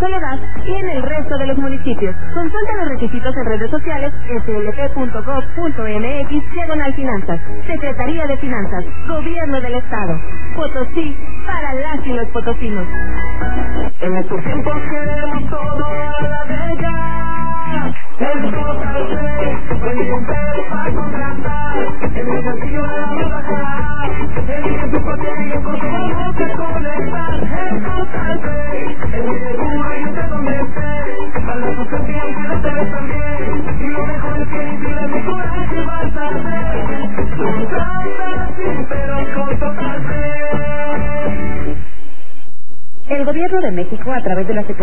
Soledad y en el resto de los municipios. Consulta los requisitos en redes sociales slp.gov.mx/finanzas. Secretaría de Finanzas, Gobierno del Estado. Potosí, para las y los potosinos. En estos tiempos queremos todo a la vega. El total el nivel para contratar. El desafío de la baja. El que tu potencia con tu vamos a conectar. El total el seguro y de donde estés. A la suscripción que no te ves también. Y lo mejor es que ni tienes mi coraje vas a hacer. Contrata sin pero con total. El Gobierno de México, a través de la Secretaría